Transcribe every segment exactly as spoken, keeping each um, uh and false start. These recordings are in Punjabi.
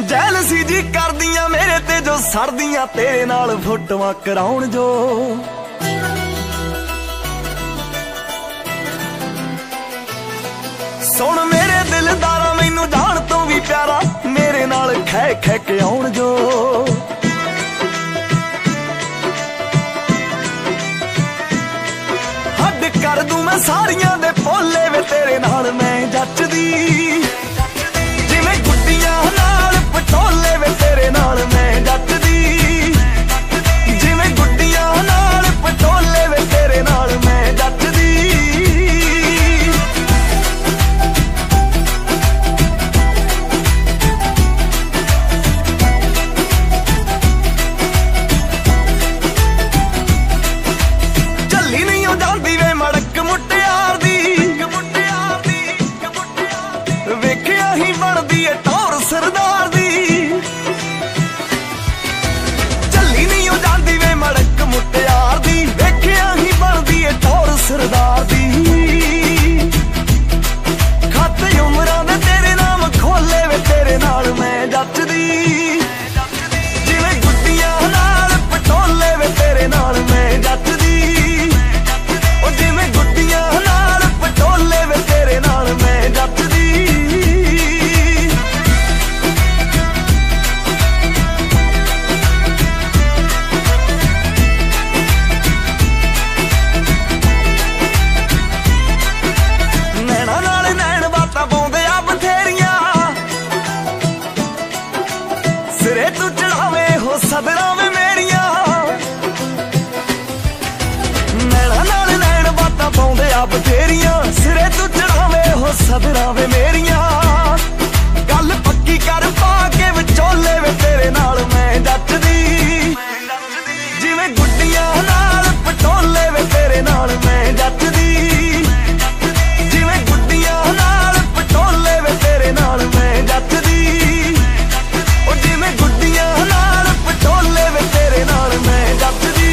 ਜੈਲਸੀ ਜੀ ਕਰਦੀਆਂ ਮੇਰੇ ਤੇ ਜੋ ਸੜਦੀਆਂ ਤੇਰੇ ਨਾਲ ਫੋਟੋਆਂ ਕਰਾਉਣ ਜੋ। ਸੁਣ ਮੇਰੇ ਦਿਲਦਾਰਾ ਮੈਨੂੰ ਜਾਣ ਤੋਂ ਵੀ ਪਿਆਰਾ ਮੇਰੇ ਨਾਲ ਖੈ ਖੈ ਕੇ ਆਉਣ ਜੋ। ਹੱਦ ਕਰ ਦੂੰ ਮੈਂ ਸਾਰੀਆਂ ਦੇ ਭੋਲੇ ਵੇ ਤੇਰੇ ਨਾਲ ਮੈਂ ਜੱਚਦੀ। ਜਿਵੇਂ ਗੁੱਡੀਆਂ ਨਾਲ ਪਟੋਲੇ ਵੇ ਤੇਰੇ ਨਾਲ ਮੈਂ ਜੱਚਦੀ। ਜਿਵੇਂ ਗੁੱਡੀਆਂ ਨਾਲ ਪਟੋਲੇ ਵੇ ਤੇਰੇ ਨਾਲ ਮੈਂ ਜੱਚਦੀ। ਵੇਖਿਆ ਹੀ ਬਣਦੀ ਏ ਟੌਰ ਸਰਦਾਰ ਦੀ। ਚੱਲੀ ਨਹੀਂ ਉਹ ਜਾਂਦੀ ਵੇ ਮੜਕ ਮੁਟਿਆਰ ਦੀ। ਵੇਖਿਆ ਹੀ ਬਣਦੀ ਏ ਟੌਰ ਸਰਦਾਰ ਦੀ। ਖਾਤੇ ਉਮਰਾਂ ਦੇ ਤੇਰੇ ਨਾਮ ਖੋਲੇ ਵੇ ਤੇਰੇ ਨਾਲ ਮੈਂ ਜੱਚਦੀ। ਜਿਵੇਂ ਗੁੱਡੀਆਂ ਨਾਲ ਪਟੋਲੇ ਵੇ ਤੇਰੇ ਨਾਲ ਮੈਂ ਜੱਚਦੀ। ਉਹ ਜਿਵੇਂ ਗੁੱਡੀਆਂ ਨਾਲ ਪਟੋਲੇ ਵੇ ਤੇਰੇ ਨਾਲ ਮੈਂ ਜੱਚਦੀ। ਸਿਰੇ ਤੂੰ ਚੜਾਵੇ ਹੋ ਸਦਰਾਂ ਵੇ ਮੇਰੀਆਂ। ਨੈਣਾ ਨਾਲ ਨੈਣ ਬਾਤਾਂ ਪਾਉਂਦੇ ਆ ਬਥੇਰੀਆਂ। ਸਿਰੇ ਤੂੰ ਚੜਾਵੇ ਹੋ ਸਦਰਾਂ ਵੇ ਮੇਰੀਆਂ। ਗੱਲ ਪੱਕੀ ਕਰ ਪਾ ਕੇ ਵਿਚੋਲੇ ਵੇ ਤੇਰੇ ਨਾਲ ਮੈਂ ਜੱਚਦੀ। ਜਿਵੇਂ ਗੁੱਡੀਆਂ ਨਾਲ ਪਟੋਲੇ ਵੇ ਤੇਰੇ ਨਾਲ ਮੈਂ ਜੱਚਦੀ। ਜਿਵੇਂ ਗੁੱਡੀਆਂ ਨਾਲ ਪਟੋਲੇ ਵੇ ਤੇਰੇ ਨਾਲ ਮੈਂ ਜੱਚਦੀ। ਉਹ ਜਿਵੇਂ ਗੁੱਡੀਆਂ ਨਾਲ ਪਟੋਲੇ ਵੇ ਤੇਰੇ ਨਾਲ ਮੈਂ ਜੱਚਦੀ।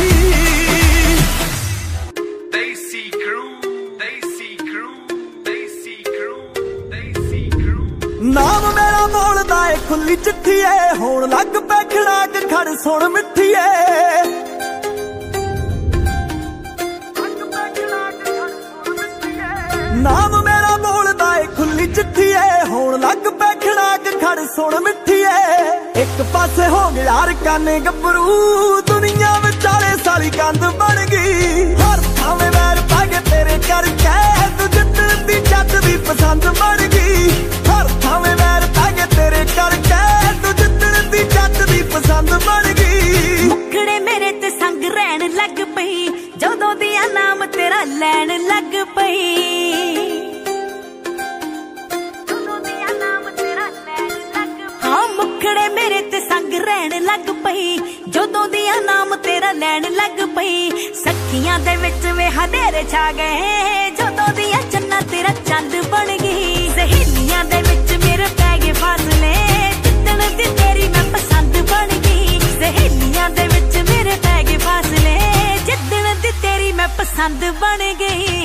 ਦੇਸੀ ਕਰੂ ਦੇਸੀ ਕਰੂ ਦੇਸੀ ਕਰੂ ਦੇਸੀ ਕਰੂ। ਨਾਮ ਮੇਰਾ ਬੋਲਦਾ ਏ ਖੁੱਲੀ ਚਿੱਠੀ ਏ। ਹੋਣ ਲੱਗ ਪੈ ਖੜਾਕ ਖੜ ਸੁਣ ਮਿੱਠੀ ਏ। ਨਾਮ ਮੇਰਾ ਬੋਲਦਾ ਏ ਖੁੱਲੀ ਚਿੱਠੀ ਏ। ਹੋਣ ਲੱਗ ਪੈ ਖੜਾਕ ਖੜ ਸੁਣ ਮਿੱਠੀ ਏ। ਇੱਕ ਪਾਸੇ ਹੋ ਗਿਆ ਰਕਾਨੇ ਗੱਭਰੂ ਦੁਨੀਆ ਵਿਚਾਲੇ ਸਾਰੀ ਕੰਧ ਬਣ ਗਈ। ਹਰ ਥਾਵੇਂ ਵੈਰ ਪਾ ਕੇ ਤੇਰੇ ਕਰਕੇ ਤੂੰ ਜਿੱਤਣ ਦੀ ਜੱਟਦੀ ਪਸੰਦ ਬਣ ਗਈ। ਹਰ ਥਾਵੇਂ ਵੈਰ ਪਾ ਕੇ ਤੇਰੇ ਕਰਕੇ ਤੂੰ ਜਿੱਤਣ ਦੀ ਜੱਟਦੀ ਪਸੰਦ ਬਣ ਗਈ। ਮੁਖੜੇ ਮੇਰੇ ਤੇ ਸੰਗ ਰਹਿਣ ਲੱਗ ਪਈ ਜਦੋਂ ਦੀਆਂ ਨਾਮ ਤੇਰਾ ਲੈਣ ਲੱਗ ਪਈ। ਮੁਖੜੇ ਮੇਰੇ ਤੇ ਸੰਗ ਰਹਿਣ ਲੱਗ ਪਈ ਜਦੋਂ ਦੀਆਂ ਨਾਮ ਤੇਰਾ ਲੈਣ ਲੱਗ ਪਈ। ਸੱਖੀਆਂ ਦੇ ਵਿੱਚ ਵੇ ਹਨੇਰੇ ਛਾ ਗਏ ਜਦੋਂ ਦੀਆਂ ਚੰਨਾਂ ਤੇਰਾ ਚੰਦ ਬਣ ਗਈ। ਸਹੇਲੀਆਂ ਦੇ ਵਿੱਚ ਮੇਰੇ ਪੈ ਗਏ ਫਾਸਲੇ ਜਿੱਦਣ ਦੀ ਤੇਰੀ ਮੈਂ ਪਸੰਦ ਬਣ ਗਈ। ਸਹੇਲੀਆਂ ਦੇ ਵਿੱਚ ਮੇਰੇ ਪੈ ਗਏ ਫਾਸਲੇ ਜਿੱਦਣ ਦੀ ਤੇਰੀ ਮੈਂ ਪਸੰਦ ਬਣ ਗਈ।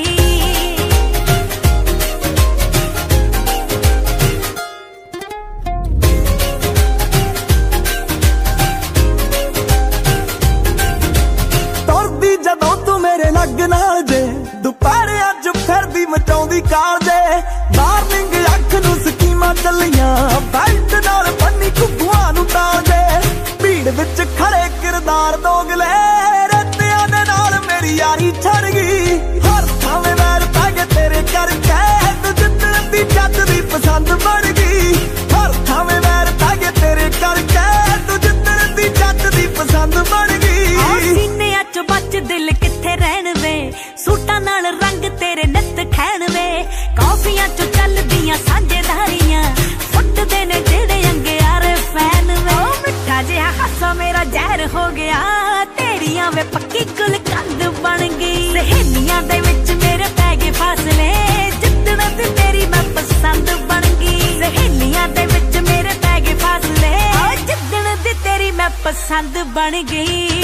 ਜਦੋਂ ਤੂੰ ਮੇਰੇ ਲੱਗ ਨਾਲ ਜੇ ਦੁਪਹਿਰੇ ਅੱਜ ਫਿਰਦੀ ਮਚਾਉਂਦੀ ਕਾਰ ਜੇ। ਮਾਰਨਿੰਗ ਅੱਖ ਨੂੰ ਸਕੀਮਾਂ ਚੱਲੀਆਂ ਬੈਲਟ ਨਾਲ ਬੰਨੀ ਘੁੱਗੂਆਂ ਨੂੰ ਤਾਲ ਜੇ। ਭੀੜ ਵਿੱਚ ਖੜੇ ਕਿਰਦਾਰ ਦੋਗਲੇ ਰੱਤਿਆਂ ਦੇ ਨਾਲ ਮੇਰੀ ਯਾਰੀ ਛੜ ਗਈ। ਹਰ ਥਾਵੇਂ ਵੈਰ ਪੈ ਗਏ ਤੇਰੇ ਕਰਕੇ ਤੂੰ ਜਿੱਤਣ ਦੀ ਜੱਟਦੀ ਪਸੰਦ ਬਣ ਗਈ। ਹਰ ਥਾਵੇਂ ਵੈਰ ਪੈ ਗਏ ਤੇਰੇ ਕਰਕੇ ਤੂੰ ਜਿੱਤਣ ਦੀ ਜੱਟਦੀ ਪਸੰਦ ਬਣ ਗਈ। ਸੀਨਿਆਂ ਚੋਂ ਬੱਚ ਦਿਲ ਕਿੱਥੇ ਰਹਿਣ ਵੇ ਸੂਟਾਂ ਨਾਲ ਰੰਗ ਤੇਰੇ ਨਿੱਤ ਖੈਣ ਵੇ। ਕਾਫੀਆਂ ਚੋਂ ਚੱਲਦੀਆਂ ਸਾਂਝੇਦਾਰੀਆਂ ਫੁੱਟਦੇ ਨੇ ਜਿਹੜੇ ਅੰਗਿਆਰੇ ਫੈਨ ਵੇ। ਉਹ ਮਿੱਠਾ ਜਿਹਾ ਹਾਸਾ ਮੇਰਾ ਜ਼ਹਿਰ ਹੋ ਗਿਆ ਤੇਰੀਆਂ ਵੇ ਪੱਕੀ ਗੁਲਕੰਦ ਬਣ ਗਈ। ਸਹੇਲੀਆਂ ਦੇ ਵਿੱਚ ਮੇਰੇ ਪੈ ਗਏ ਫਾਸਲੇ ਜਿੱਦਣ ਦੀ ਤੇਰੀ ਮੈਂ ਪਸੰਦ ਬਣ ਗਈ। ਸਹੇਲੀਆਂ ਦੇ ਵਿੱਚ ਮੇਰੇ ਪੈ ਗਏ ਫਾਸਲੇ ਜਿੱਦਣ ਦੀ ਤੇਰੀ ਮੈਂ ਪਸੰਦ ਬਣ ਗਈ।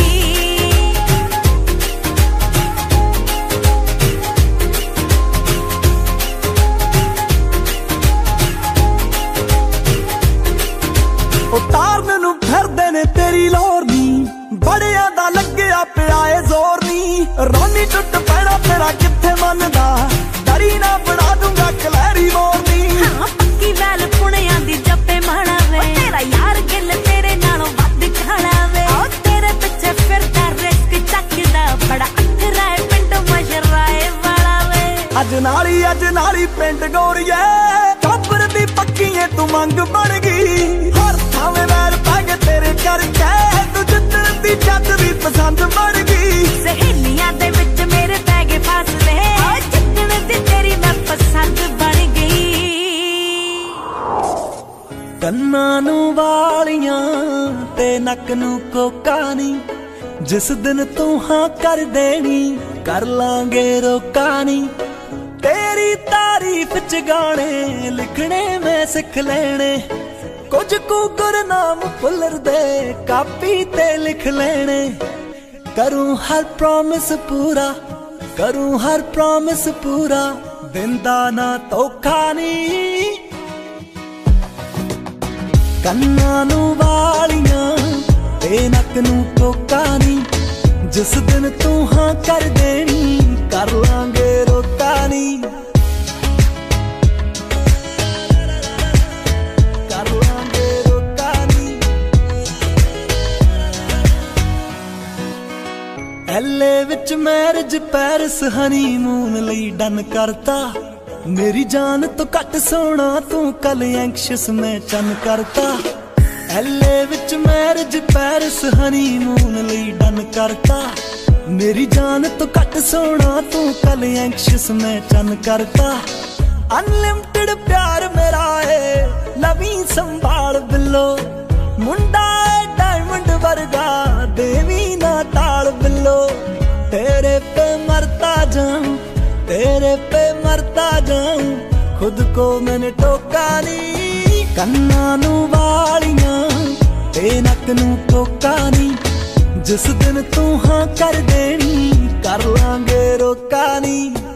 ਮੰਨਦਾ ਦਰੀ ਨਾ ਬਣਾ ਦੂੰਗਾ ਕਲੈਰੀ ਮੋਰਨੀ ਹਾਂ ਪੱਕੀ ਵੈਲ ਪੁਣਿਆਂ ਦੀ ਜੱਪੇ ਮਾਣਾ ਵੇ ਤੇਰਾ ਯਾਰ ਗਿੱਲ ਤੇਰੇ ਨਾਲੋਂ ਵੱਧ ਖਾਣਾ ਵੇ ਓ ਤੇਰੇ ਪਿੱਛੇ ਫਿਰਦਾ ਰਿਸਕ ਚੱਕਦਾ ਬੜਾ ਅਥਰਾ ਏ ਪਿੰਡ ਮਸ਼ਰਾਏ ਵਾਲਾ ਵੇ ਅੱਜ ਨਾਲੀ ਅੱਜ ਨਾਲੀ ਪਿੰਡ ਗੋਰੀਏ ਕਾਬਰ ਦੀ ਪੱਕੀਏ ਤੂੰ ਮੰਗ ਬਣ ਗਈ ਹਰ ਥਾਵੇਂ ਵੈਰ ਪੈ ਗਏ ਤੇਰੇ ਕਰਕੇ ਤੂੰ ਜਿੱਤਣ ਦੀ ਜੱਜ ਵੀ ਪਸੰਦ ਬਣ ਗਈ ਸਹੇਲੀਆਂ ਦੇ ਵਿੱਚ ਮੇਰੇ ਪੈ ਗਏ ਫਾਸਲੇ ਜਿੱਤਣ ਦੀ ਤੇਰੀ ਮੈਂ ਪਸੰਦ ਬਣ ਗਈ ਕੰਨਾਂ ਨੂੰ ਵਾਲੀਆਂ ਤੇ ਨੱਕ ਨੂੰ ਕੋਕਾ ਨੀ ਜਿਸ ਦਿਨ ਤੂੰ ਹਾਂ ਕਰ ਦੇਣੀ ਕਰ ਲਾਂਗੇ ਰੋਕਾ ਨੀ ਤੇਰੀ ਤਾਰੀਫ ਚ ਗਾਣੇ ਲਿਖਣੇ ਮੈਂ ਸਿੱਖ ਲੈਣੇ ਕੁਝ ਕੁ ਗੁਰਨਾਮ ਭੁੱਲਰ ਦੇ ਕਾਪੀ ਤੇ ਲਿਖ ਲੈਣੇ ਕਰੂੰ ਹਰ ਪ੍ਰੋਮਿਸ ਪੂਰਾ ਕਰੂੰ ਹਰ ਪ੍ਰੋਮਿਸ ਪੂਰਾ ਦਿੰਦਾ ਨਾ ਧੋਖਾ ਨੀ ਕੰਨਾਂ ਨੂੰ ਵਾਲੀਆਂ ਤੇ ਨੱਕ ਨੂੰ ਕੋਕਾ ਨੀ ਜਿਸ ਦਿਨ ਤੂੰ ਹਾਂ ਕਰ ਦੇਣੀ ਕਰ ਲਾਂਗੇ ਰੋਕਾ ਨੀ ਕਰ ਲਾਂਗੇ ਰੋਕਾ ਨੀ ਐਲੇ ਵਿੱਚ ਮੈਰਿਜ ਪੈਰਿਸ ਹਨੀਮੂਨ ਲਈ ਡਨ ਕਰਤਾ ਮੇਰੀ ਜਾਨ ਤੋਂ ਘੱਟ ਸੋਹਣਾ ਤੂੰ ਕੱਲ ਐਂਕਸ਼ੀਅਸ ਮੈਂ ਚੰਨ ਕਰਤਾ ਐਲੇ ਵਿੱਚ ਮੈਰਿਜ ਪੈਰਿਸ ਹਨੀਮੂਨ ਲਈ ਡਨ ਕਰਤਾ ਮੇਰੀ ਜਾਨ ਤੋਂ ਘੱਟ ਸੋਹਣਾ ਤੂੰ ਕੱਲ ਐਂਕਸ਼ੀਅਸ ਮੈਂ ਚੰਨ ਕਰਤਾ ਅਨਲਿਮਟਿਡ ਪਿਆਰ ਮੇਰਾ ਏ ਲਵੀ ਸੰਭਾਲ ਬਿੱਲੋ ਮੁੰਡਾ ਏ ਡਾਇਮੰਡ ਵਰਗਾ ਦੇਵੀ ਨਾ ਤਾਲ ਬਿੱਲੋ ਤੇਰੇ ਪੇ ਮਰਤਾ ਜਾਊਂ तेरे पे मरता जाऊं खुद को मैंने टोका नी कन्ना नू वालियां ते नक नू टोका नी जिस दिन तू हाँ कर देनी कर लांगे रोका नी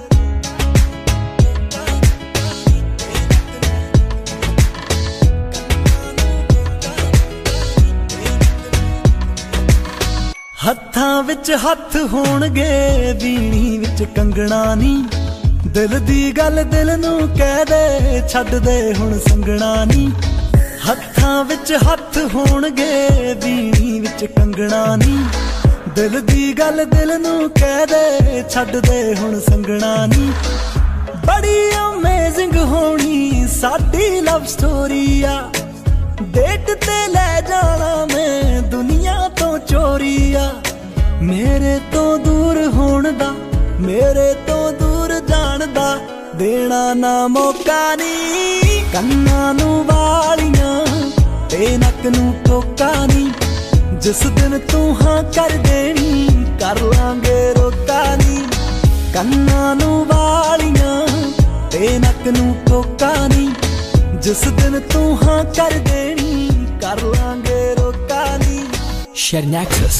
ਹੱਥਾਂ ਵਿੱਚ ਹੱਥ ਹੋਣਗੇ ਵੀਣੀ ਵਿੱਚ ਕੰਗਣਾ ਨੀ ਦਿਲ ਦੀ ਗੱਲ ਦਿਲ ਨੂੰ ਕਹਿ ਦੇ ਛੱਡ ਦੇ ਹੁਣ ਸੰਗਣਾ ਨੀ ਹੱਥਾਂ ਵਿੱਚ ਹੱਥ ਹੋਣਗੇ ਵੀਣੀ ਵਿੱਚ ਕੰਗਣਾ ਨੀ ਦਿਲ ਦੀ ਗੱਲ ਦਿਲ ਨੂੰ ਕਹਿ ਦੇ ਛੱਡ ਦੇ ਹੁਣ ਸੰਗਣਾ ਨੀ ਬੜੀ ਅਮੇਜ਼ਿੰਗ ਹੋਣੀ ਸਾਡੀ ਲਵ ਸਟੋਰੀ ਆ ਡੇਟ ਤੇ ਲੈ ਜਾਣਾ ਮੈਂ ਦੁਨੀਆ ਤੋਂ ਚੋਰੀ ਆ ਮੇਰੇ ਤੋਂ ਦੂਰ ਹੋਣ ਦਾ ਮੇਰੇ ਤੋਂ ਦੂਰ ਜਾਣ ਦਾ ਦੇਣਾ ਨਾ ਮੌਕਾ ਨੀ ਕੰਨਾਂ ਨੂੰ ਵਾਲੀਆਂ ਤੇ ਨੱਕ ਨੂੰ ਟੋਕਾ ਨੀ ਜਿਸ ਦਿਨ ਤੂੰ ਹਾਂ ਕਰ ਦੇਣੀ ਕਰ ਲਾਂਗੇ ਰੋਕਾ ਨੀ ਕੰਨਾਂ ਨੂੰ ਵਾਲੀਆਂ ਤੇ ਨੱਕ ਨੂੰ ਟੋਕਾ ਨੀ ਜਿਸ ਦਿਨ ਤੂੰ ਹਾਂ ਕਰ ਦੇਣੀ ਕਰ ਲਾਂਗੇ ਰੋਕਾ ਨੀ Shernexus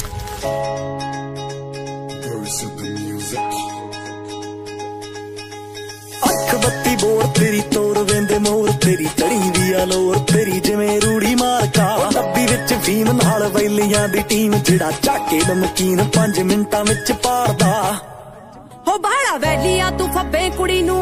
ਅੱਖ ਬੱਤੀ ਬੋਰ ਤੇਰੀ ਤੋਰ ਵੇਂਦੇ ਮੋਰ ਤੇਰੀ ਚੜੀ ਦੀ ਆ ਲੋਰ ਤੇਰੀ ਜਿਵੇਂ ਰੂੜੀ ਮਾਰਕਾ ਡੱਬੀ ਵਿੱਚ ਫੀਮ ਨਾਲ ਵੈਲੀਆਂ ਦੀ ਟੀਮ ਜਿਹੜਾ ਝਾਕੇ ਨਮਕੀਨ ਪੰਜ ਮਿੰਟਾਂ ਵਿੱਚ ਪਾੜਦਾ ਹੋ ਬਾੜਾ ਵੈਲੀਆ ਤੂੰ ਫੱਬੇ ਕੁੜੀ ਨੂੰ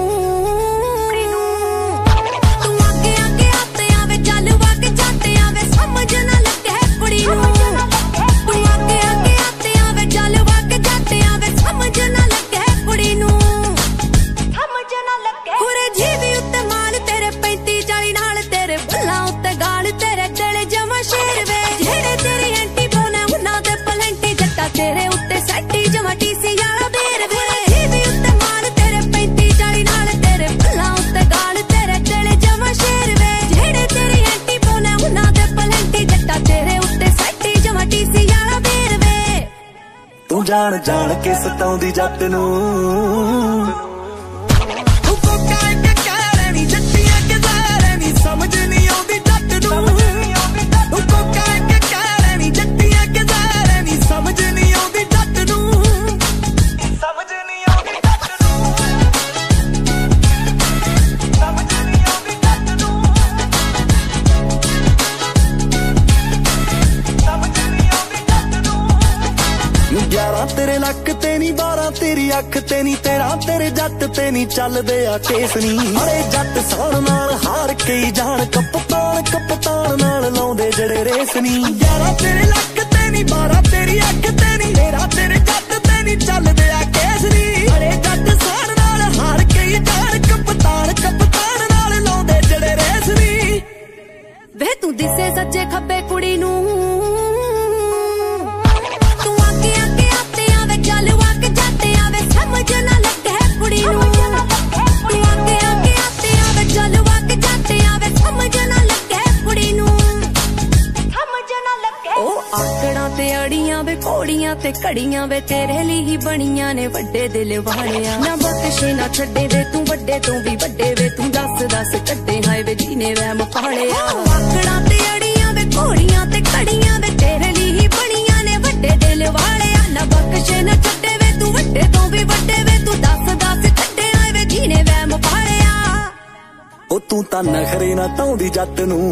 ਤੇਰੇ ਉੱਤੇ ਸੈੱਟੀ ਜਮਾ ਟੀਸੀ ਵਾਲਾ ਬੇਰ ਵੇ ਵੀ ਉੱਤੇ ਮਾਲ ਤੇਰੇ ਪੈਂਤੀ ਚਾਲੀ ਨਾਲ ਤੇਰੇ ਭੱਲਾਂ ਉੱਤੇ ਗਾਲ ਤੇਰੇ ਗਲੇ ਜਮਾ ਸ਼ੇਰ ਵੇ ਜਿਹੜੇ ਤੇਰੀ ਐਂਟੀ ਬੋਲੇ ਉਹਨਾਂ ਦੇ ਪਲੰਟੀ ਜੱਟਾ ਤੇਰੇ ਉੱਤੇ ਸੈੱਟੀ ਜਮਾ ਟੀਸੀ ਵਾਲਾ ਬੇਰ ਵੇ ਤੂੰ ਜਾਣ ਜਾਣ ਕੇ ਸਤਾਉਂਦੀ ਜੱਟ ਨੂੰ ਤੂੰ ਕੋਕਾ ਕੇ ਕਹਿ ਨੀ ਜੱਟੀਆਂ ਕੇ ਜ਼ਾਰੇ ਨੀ ਸਮਝ ਨਹੀਂ ਆਉਂਦੀ ਜੱਟ ਨੂੰ ਤੂੰ ਕੋਕਾ ਕੇ ਕਹਿ ਨੀ ਜੱਟੀਆਂ ਕੇ ਜ਼ਾਰੇ ਨੀ ਸਮਝ ਗਿਆਰਾਂ ਤੇਰੇ ਲੱਕ ਤੇ ਨੀ ਬਾਰਾਂ ਤੇਰੀ ਲੱਖ ਤੇ ਨੀ ਤੇਰਾ तेरे जट ते नी चलदे आ केस नी अरे जट साण नाल हार के जान कप्तान कप्तान नाल लाउंदे जड़े रेस नी ग्यारह तेरे लख ते नी बारह तेरी अख ते नी तेरा तेरे जट ते नी चलदे आ केस नी अरे जट साण नाल हार के जान कप्तान कप्तान नाल लाउंदे जड़े रेस नी वे तू दिसे सच्चे खब्बे कुड़ी नू घोड़ियां ते घड़ियां वे तेरे लिए ही बनियां ने वड्डे दिल वालियां ना बख्शे ना छड्डे वे तू वड्डे तू भी वड्डे वे तू दस दस कड्डे हाय वे जीने वैम पालिया आकड़ां ते अड़ियां वे घोड़ियां ते घड़ियां वे तेरे लिए ही बनियां ने वड्डे दिल वालियां ना बख्शे ना छड्डे वे तू वड्डे तू भी वड्डे वे तू दस दस कड्डे हाय वे जीने वैम पालिया ओ तू तां नखरे ना ताउंदी जट नूं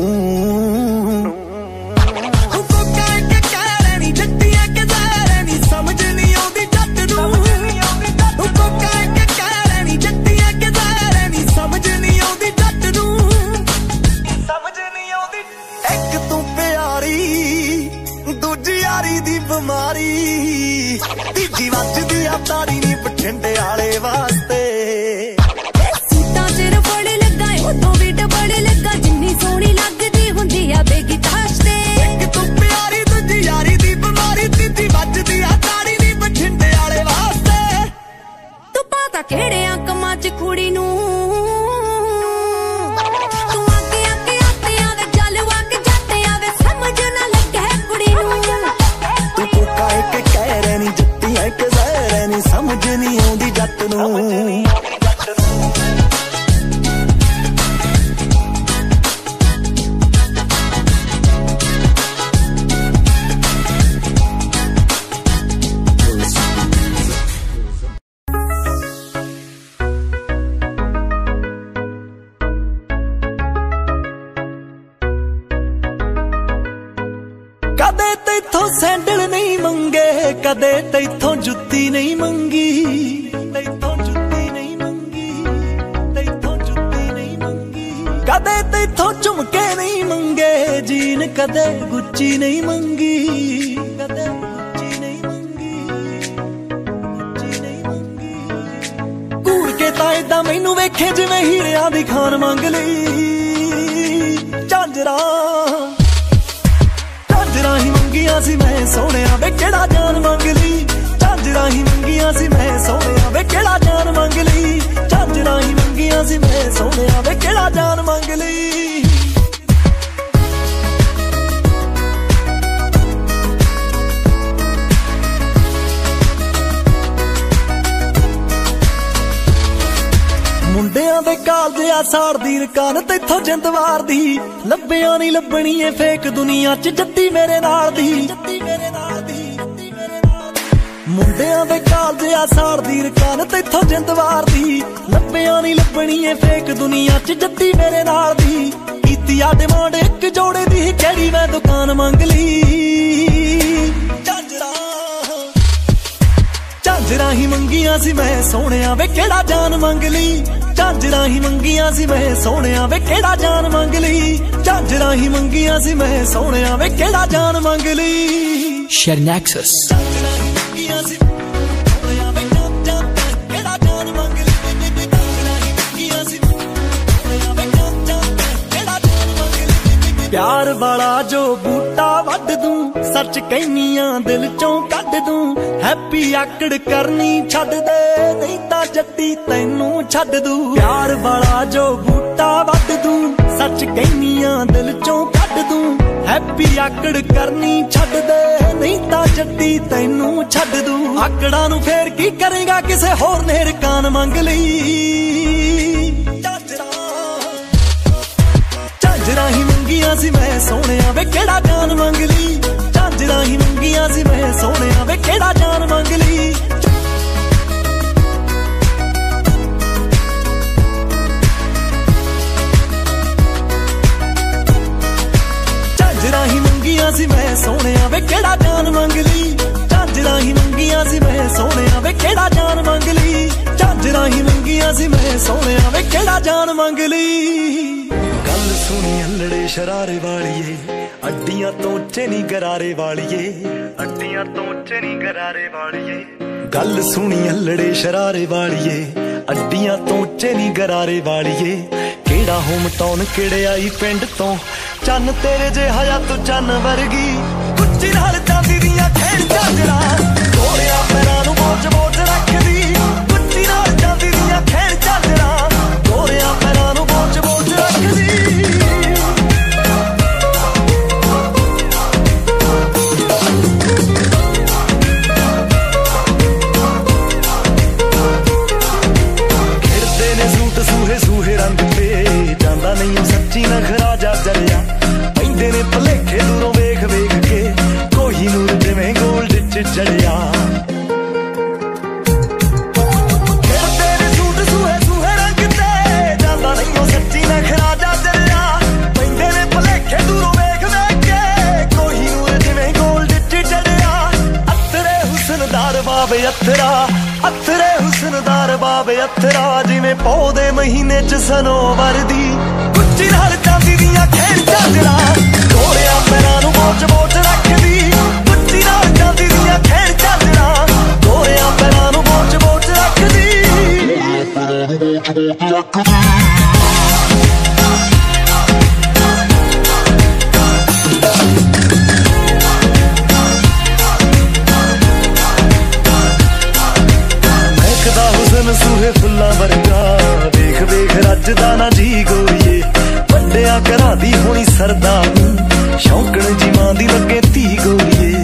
बीमारी तीजी वजदी आ तारी नी बठिंडे आले वास्ते सीटां च रबड़ लगा उदों भी डबड़ लगा जिन्नी सोहनी लगदी हुंदी आ बेगी ताश ते एक तू प्यारी दूजी यारी दी बीमारी तीजी वजदी आ तारी नी बठिंडे आले वास्ते तू पता किहड़ियां कमां च कुड़ी नूं समझ नहीं आउंदी जट नूं कदे तैथों सैंडल नहीं मंगे कदे तैथों जुत्ती नहीं मंगी तैथों जुत्ती नहीं मंगी तैथों जुत्ती नहीं मंगी कदे तैथों झुमके नहीं मंगे जीन कदे गुच्ची नहीं मंगी कदे गुच्ची नहीं मंगी गुच्ची नहीं मंगी कूड़ के ताए दा मैनू वेखे जिवें हीरियां दी खान मंग लई झांजरा झांजरा ही मंगिया सी मैं सोहणिया वे केड़ा जान मंग ली झांजरा ही मंगिया सी मैं सोहणिया वे केड़ा जान मंग ली झांजरा ही मंगिया सी मैं सोहणिया वे केड़ा जान मंग ली मुंडियां दे कालजे आ साड़दी रकान तैथों जिंद वारदी लब्बियां नी लब्बनी ए फेक दुनिया च जद्दी मेरे नाल दी मुंडियां दे कालजे आ साड़दी रकान तैथों जिंद वारदी लब्बियां नी लब्बनी ए फेक दुनिया च जद्दी मेरे नाल दी कीती आ डिमांड इक जोड़े दी केड़ी मैं दुकान मंग ली झांजरा झांजरा ही मंगिया सी मैं सोहणिया वे केड़ा जान मंग ली झांजरा ही मंगिया सी मैं सोहणिया वे केड़ा जान मंग ली झांजरा ही मंगिया सी मैं सोहणिया वे केड़ा जान मंग ली Sharing access. प्यार वाला जो बूटा वड दूं सच कहनिया दिल चों कढ दूं हैप्पी आकड़ करनी छड्ड दे नहीं तां जट्टी तैनू छड्ड दूं प्यार वाला जो बूटा वड दूं सच कहनिया दिल चों कढ दूं हैप्पी आकड़ करनी छड्ड दे नहीं तां जट्टी तैनू छड्ड दूं आकड़ां नूं फेर की करेगा किसे होर ने रकान मंग लई झांजरा ही मंगिया सी मैं सोहणिया वे केड़ा जान मंग ली झांजरा ही मंगिया सी मैं सोहणिया वे केड़ा जान मंग ली झांजरा ही मंगिया सी मैं सोहणिया वे केड़ा जान मंग ली झांजरा ही मंगिया सी मैं सोहणिया वे केड़ा जान मंग ली ਸੀ ਮੈਂ ਸੋਹਣਿਆ ਵੇ ਕਿਹੜਾ ਜਾਨ ਮੰਗ ਲਈ। ਗੱਲ ਸੁਣੀ ਅਲੜੇ ਸ਼ਰਾਰੇ ਵਾਲੀਏ, ਅੱਡੀਆਂ ਤੋਂ ਉੱਚੇ ਨੀ ਗਰਾਰੇ ਵਾਲੀਏ, ਅੱਡੀਆਂ ਤੋਂ ਉੱਚੇ ਨੀ ਗਰਾਰੇ ਵਾਲੀਏ। ਗੱਲ ਸੁਣੀ ਅਲੜੇ ਸ਼ਰਾਰੇ ਵਾਲੀਏ, ਅੱਡੀਆਂ ਤੋਂ ਉੱਚੇ ਨੀ ਗਰਾਰੇ ਵਾਲੀਏ। ਕਿਹੜਾ ਹੋਮ ਟਾਊਨ ਕਿਹੜੇ ਆਈ ਪਿੰਡ ਤੋਂ, ਚੰਨ ਤੇਰੇ ਜਿਹਾ ਤੂੰ ਚੰਨ ਵਰਗੀ। ਕੁੱਚੀ ਨਾਲ ਚਾਂਦੀ ਦੀਆਂ ਖੇਡ ਝਾਂਜਰਾਂ, ਗੋਰਿਆਂ ਪੈਰਾਂ ਨੂੰ ਬੋਝ ਬੋਝ ਰੱਖਦੀ। ਕੁੱਚੀ ਨਾਲ ਚਾਂਦੀ ਦੀਆਂ ਖੇਡ ਝਾਂਜਰਾਂ, ਗੋਰਿਆਂ ਪੈਰਾਂ ਨੂੰ ਬੋਝ ਬੋਝ ਰੱਖਦੀ। ਖੇਡਦੇ ਨੇ ਸੂਟ ਸੂਹੇ ਸੂਹੇ ਰੰਗ ਤੇ, ਜਾਂਦਾ ਨਹੀਂ ਸੱਚੀ ਨਖਰਾ ਜਾ ਜਰਿਆ। ਪੈਂਦੇ ਨੇ ਭਲੇਖੇ ਦੂਰੋਂ ਵੇਖ ਵੇਖ ਕੇ, ਕੋਈ ਨੂਰ ਜਿਵੇਂ ਗੋਲਡ ਚ ਚੜਿਆ। ਖੇਡਦੇ ਨੇ ਸੂਟ ਸੂਹੇ ਸੂਹੇ ਰੰਗ ਤੇ, ਜਾਂਦਾ ਨਹੀਂ ਸੱਚੀ ਨਖਰਾ ਜਾ ਜਰਿਆ। ਪੈਂਦੇ ਨੇ ਭਲੇਖੇ ਦੂਰੋਂ ਵੇਖ ਵੇਖ ਕੇ, ਕੋਈ ਨੂਰ ਜਿਵੇਂ ਗੋਲਡ ਚ ਚੜਿਆ। ਅਥਰੇ ਹੁਸਨਦਾਰ ਬਾਬੇ ਅਥਰਾ, ਅਥਰੇ ਹੁਸਨਦਾਰ ਬਾਬੇ ਅਥਰਾ, ਜਿਵੇਂ ਪੌਦੇ ਮਹੀਨੇ ਚ ਸਨੋਵਰ ਦੀ। ਕੁੱਚੀ ਨਾਲ ਚਾਂਦੀ ਦੀਆਂ ਖੇਡ ਝਾਂਜਰਾਂ, ਗੋਰਿਆਂ ਪੈਰਾਂ ਨੂੰ ਬੋਝ ਬੋਝ ਰੱਖਦੀ। ਕੁੱਚੀ ਨਾਲ ਚਾਂਦੀ ਦੀਆਂ ਖੇਡ ਝਾਂਜਰਾਂ, ਗੋਰਿਆਂ ਪੈਰਾਂ ਨੂੰ ਬੋਝ ਬੋਝ ਰੱਖਦੀ। ਮਹਿਕਦਾ ਹੁਸਨ ਸੂਹੇ ਫੁੱਲਾਂ ਵਰਗਾ, ਵੇਖ ਵੇਖ ਰੱਜਦਾ ਨਾ ਜੀ ਗੋਰੀਏ। ਵੱਡਿਆਂ ਘਰਾਂ ਦੀ ਹੋਣੀ ਸਰਦਾਰਨੀ, ਸ਼ੌਂਕਣ ਜੀ ਮਾਂ ਦੀ ਲੱਗੇ ਧੀ ਗੋਰੀਏ।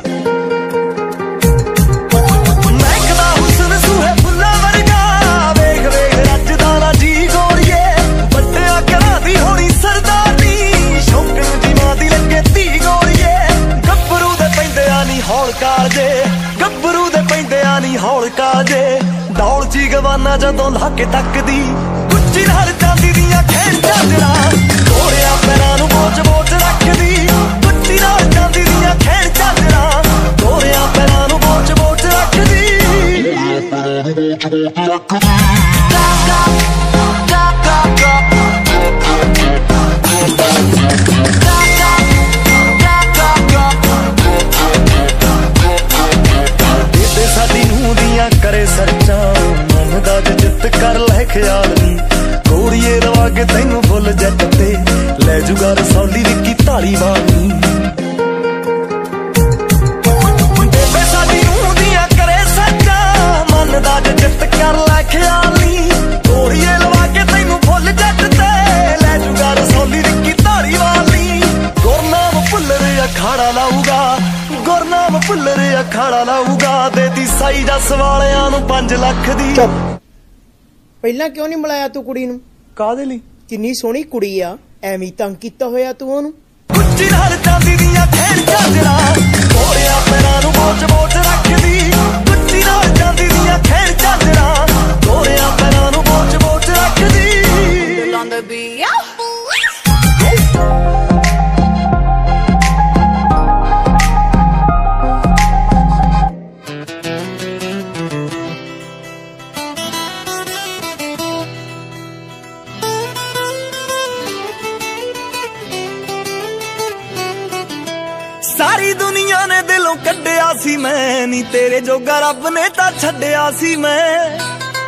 ਮਹਿਕਦਾ ਹੁਸਨ ਸੂਹੇ ਫੁੱਲਾਂ ਵਰਗਾ, ਵੇਖ ਵੇਖ ਰੱਜਦਾ ਨਾ ਜੀ ਗੋਰੀਏ। ਵੱਡਿਆਂ ਘਰਾਂ ਦੀ ਹੋਣੀ ਸਰਦਾਰਨੀ, ਸ਼ੌਂਕਣ ਜੀ ਮਾਂ ਦੀ ਲੱਗੇ ਧੀ ਗੋਰੀਏ। ਗੱਭਰੂ ਦੇ ਪੈਂਦੇ ਆ ਨੀ ਹੌਲ ਕਾਲਜੇ, ਗੱਭਰੂ ਦੇ ਪੈਂਦੇ ਆ ਨੀ ਹੌਲ ਕਾਲਜੇ। ਦੌੜ ਜੀ ਗਵਾਨਾ ਜਦੋਂ ਲਾ ਕੇ ਤੱਕਦੀ। ਕੁੱਚੀ ਨਾਲ ਚਾਂਦੀ ਦੀਆਂ ਖੇਡ ਝਾਂਜਰਾਂ, ਗੋਰਿਆਂ ਪੈਰਾਂ ਨੂੰ ਬੋਝ ਬੋਝ ਰੱਖਦੀ। ਕੁੱਚੀ ਨਾਲ ਚਾਂਦੀ ਦੀਆਂ ਖੇਡ ਝਾਂਜਰਾਂ, ਗੋਰਿਆਂ ਪੈਰਾਂ ਨੂੰ ਬੋਝ ਬੋਝ ਰੱਖਦੀ। ਬੇਬੇ ਸਾਡੀ ਨੂੰਹ ਦੀਆਂ ਕਰੇ ਸਰਚਾਂ, ਮਨ ਦਾ ਜਿੱਤ ਕਰ ਲੈ ਖਿਆਲ ਨੀ। ਗੋਰੀਏ ਰਵਾ ਕੇ ਤੈਨੂੰ ਫੁੱਲ ਜੱਟ ਤੇ, ਲੈ ਜੂਗਾ ਰਸੌਲੀ ਵਿੱਕੀ ਢਾਲੀ ਵਾਲੀ। ਬੇਬੇ ਸਾਡੀ ਨੂੰਹ ਦੀਆਂ ਕਰੇ ਸਰਚਾਂ, ਮਨ ਦਾ ਜਿੱਤ ਕਰ ਲੈ ਖਿਆਲ ਨੀ। ਗੋਰੀਏ ਲਵਾ ਕੇ ਤੈਨੂੰ ਫੁੱਲ ਜੱਟ ਤੇ, ਲੈ ਜੂਗਾ ਰਸੌਲੀ ਵਿੱਕੀ ਢਾਲੀ ਵਾਲੀ। ਗੁਰਨਾਮ ਭੁੱਲਰ ਅਖਾੜਾ ਲਾਊਗਾ, ਗੁਰਨਾਮ ਭੁੱਲਰ ਅਖਾੜਾ ਲਾਊਗਾ। ਦੇਤੀ ਸਾਈ ਜੱਸ ਵਾਲਿਆਂ ਨੂੰ ਪੰਜ ਲੱਖ ਦੀ। ਪਹਿਲਾਂ ਕਿਉਂ ਨਹੀਂ ਮਿਲਾਇਆ ਤੂੰ ਕੁੜੀ ਨੂੰ? ਕਾਹਦੇ ਲਈ? ਕਿੰਨੀ ਸੋਹਣੀ ਕੁੜੀ ਆ, ਐਵੇਂ ਤੰਗ ਕੀਤਾ ਹੋਇਆ ਤੂੰ ਉਹਨੂੰ। ਕੁੱਚੀ ਨਾਲ ਚਾਂਦੀ ਦੀਆਂ ਖੇਡ ਝਾਂਜਰਾਂ, ਗੋਰਿਆਂ ਪੈਰਾਂ ਨੂੰ ਬੋਝ ਬੋਝ ਰੱਖਦੀ। ਕੁੱਚੀ ਨਾਲ ਚਾਂਦੀ ਦੀਆਂ ਖੇਡ ਝਾਂਜਰਾਂ, ਗੋਰਿਆਂ ਪੈਰਾਂ ਨੂੰ ਬੋਝ ਬੋਝ ਰੱਖਦੀ। ਸਾਰੀ ਦੁਨੀਆ ਨੇ ਦਿਲੋਂ ਕੱਢਿਆ ਸੀ ਮੈਂ, ਨੀ ਤੇਰੇ ਜੋਗਾ ਰੱਬ ਨੇ ਤਾਂ ਛੱਡਿਆ ਸੀ ਮੈਂ।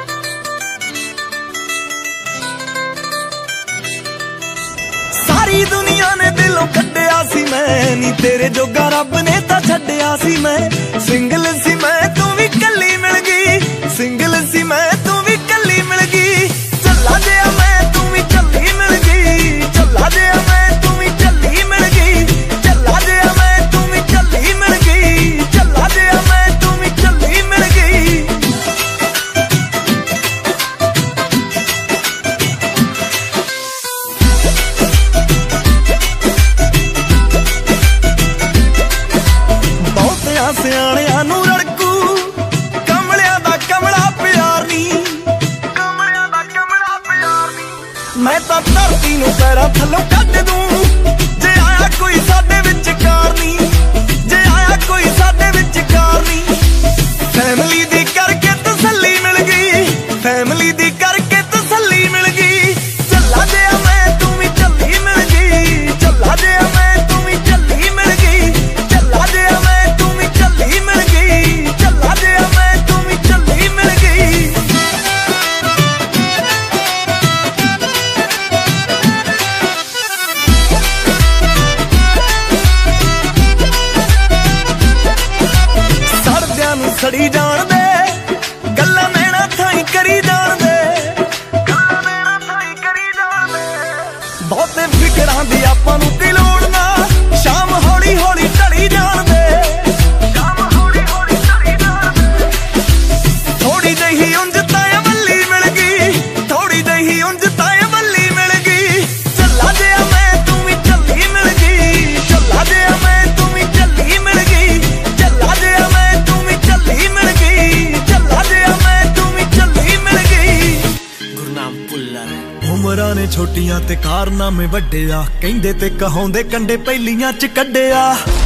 ਸਾਰੀ ਦੁਨੀਆ ਨੇ ਦਿਲੋਂ ਕੱਢਿਆ ਸੀ ਮੈਂ, ਨੀ ਤੇਰੇ ਜੋਗਾ ਰੱਬ ਨੇ ਤਾਂ ਛੱਡਿਆ ਸੀ ਮੈਂ। ਸਿੰਗਲ ਸੀ ਮੈਂ ਤੂੰ ਵੀ ਕੱਲੀ ਮਿਲ ਗਈ, ਸਿੰਗਲ ਸੀ ਮੈਂ ਤੂੰ ਵੀ ਕੱਲੀ ਮਿਲ ਗਈ। ਚੱਲਾ ਜਿਹਾ ਮੈਂ ਤੂੰ ਵੀ ਕੱਲੀ ਮਿਲ ਗਈ, ਚੱਲਾ ਜਿਹਾ ਮੈਂ ਤੂੰ ਵੀ ਕੱਲੀ ਮਿਲ ਗਈ। ਚੱਲਾ ਜਿਹਾ ਮੈਂ ਤੂੰ ਵੀ ਕੱਲੀ ਮਿਲ ਗਈ, ਚੱਲਾ ਜਿਹਾ ਮੈਂ ਤੂੰ ਵੀ ਕੱਲੀ ਮਿਲ ਗਈ। ਬਹੁਤਿਆਂ ਸਿਆਣਿਆਂ ਨੂੰ ਰੜਕੂ, ਕਮਲਿਆਂ ਦਾ ਕਮਲਾ ਪਿਆਰ ਨੀ, ਕਮਲਿਆਂ ਦਾ ਕਮਲਾ ਪਿਆਰ ਨੀ। ਮੈਂ ਤਾਂ ਧਰਤੀ ਨੂੰ ਪੈਰਾਂ ਥੱਲੋਂ ਕੱਢ ਦੂੰ, ਜੇ ਆਇਆ ਕੋਈ ਸਾਡੇ ਵਿੱਚ ਕਾਰ ਨੀ, ਜੇ ਆਇਆ ਕੋਈ ਸਾਡੇ ਵਿੱਚ ਕਾਰ ਨੀ। ਫੈਮਿਲੀ ਦੀ ਕਰਕੇ ਤਸੱਲੀ ਮਿਲ ਗਈ, ਫੈਮਿਲੀ ਦੀ ਕਰਕੇ ਨਾਮ ਭੁੱਲਰ ਉਮਰਾਂ ਨੇ ਛੋਟੀਆਂ ਤੇ ਕਾਰਨਾਮੇ ਵੱਡੇ ਆ ਕਹਿੰਦੇ ਤੇ ਕਹਾਉਂਦੇ ਕੰਡੇ ਪਹਿਲੀਆਂ ਚ ਕੱਢਿਆ